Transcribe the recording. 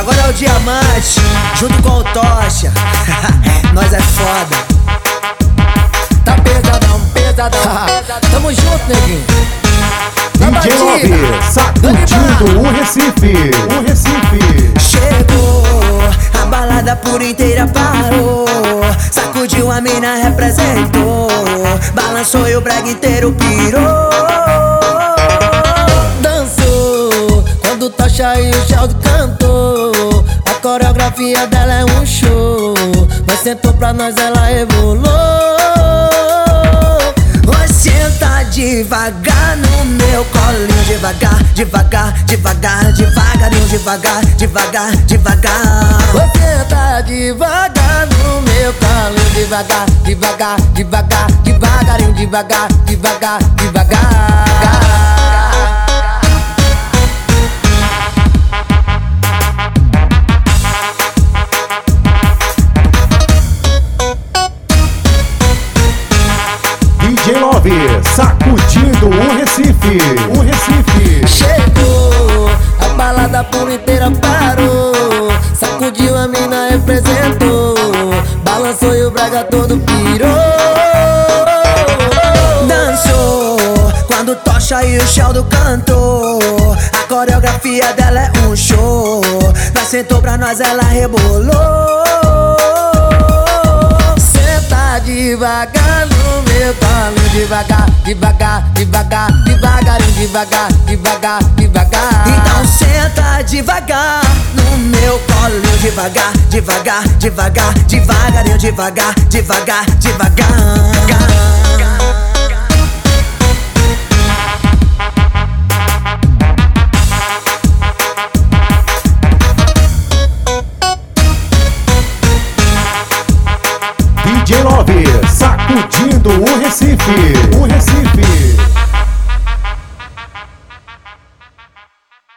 Agora é o Diamante, junto com o Tocha. Nós é foda. Tá pesadão, pesadão. Tamo junto, neguinho. DJ Love, sacudindo o Recife. O Recife chegou, a balada por inteira parou. Sacudiu, a mina representou. Balançou e o brega inteiro pirou. Dançou, quando o Tocha e o Geraldo cantou. A coreografia dela é um show. Nós sentou pra nós, ela rebolou. Senta devagar no meu colinho, devagar, devagar, devagar, devagarinho, devagar, devagar, devagar. Senta devagar no meu colinho, devagar, devagar, devagar, devagarinho, devagar, devagar, devagar. DJ Love, sacudindo o Recife. O Recife chegou, a balada por inteira parou. Sacudiu, a mina representou. Balançou e o brega todo pirou. Dançou, quando o Tocha e o Geraldo cantou. A coreografia dela é um show. Nós sentou pra nós, ela rebolou. Senta devagar no meu colo, devagar, devagar, devagar, devagarinho, devagar, devagar, devagar. Então senta devagar no meu colo, devagar, devagar, devagar, devagarinho, devagar, devagar, devagar. DJ Love, sacudindo o Recife. O Recife